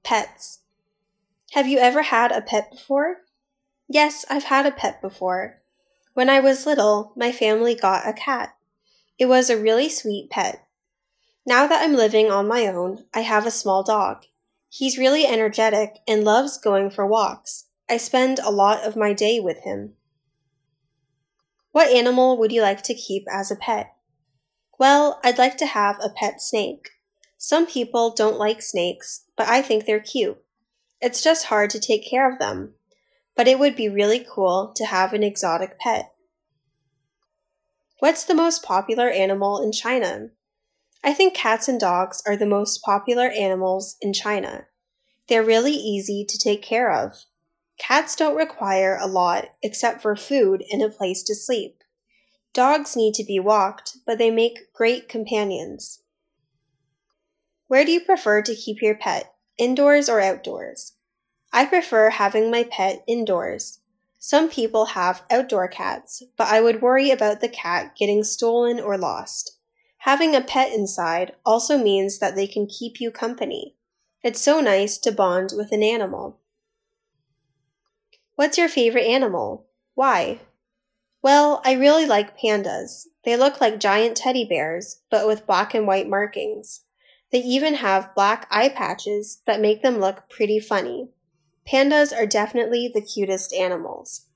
Pets. Have you ever had a pet before? Yes, I've had a pet before. When I was little, my family got a cat. It was a really sweet pet. Now that I'm living on my own, I have a small dog. He's really energetic and loves going for walks. I spend a lot of my day with him. What animal would you like to keep as a pet? Well, I'd like to have a pet snake. Some people don't like snakes, but I think they're cute. It's just hard to take care of them. But it would be really cool to have an exotic pet. What's the most popular animal in China? I think cats and dogs are the most popular animals in China. They're really easy to take care of. Cats don't require a lot except for food and a place to sleep. Dogs need to be walked, but they make great companions. Where do you prefer to keep your pet, indoors or outdoors? I prefer having my pet indoors. Some people have outdoor cats, but I would worry about the cat getting stolen or lost. Having a pet inside also means that they can keep you company. It's so nice to bond with an animal. What's your favorite animal? Why? Well, I really like pandas. They look like giant teddy bears, but with black and white markings. They even have black eye patches that make them look pretty funny. Pandas are definitely the cutest animals.